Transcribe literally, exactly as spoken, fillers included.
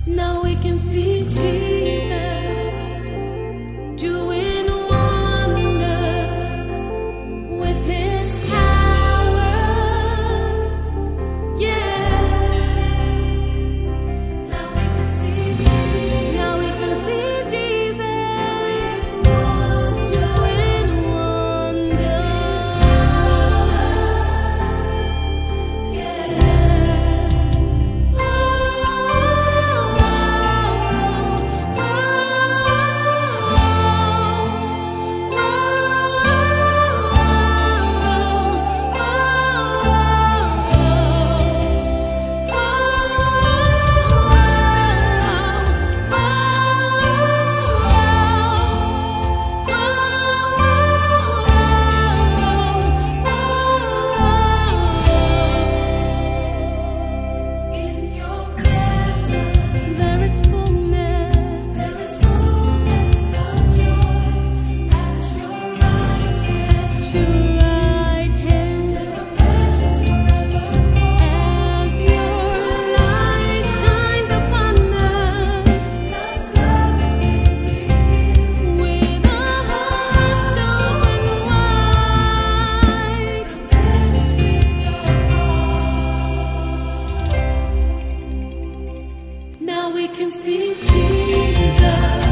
Now we can see Jesus doing wonders with his power. Yeah. Now we can see Jesus. Now we can see Jesus doing wonders. Yeah. In your presence there is fullness, there is fullness of joy. At your right hand, at your right hand, there are pleasures forevermore. As your light shines upon us, God's love is being revealed. With a heart open wide, vanish with your heart. Now we can see Jesus.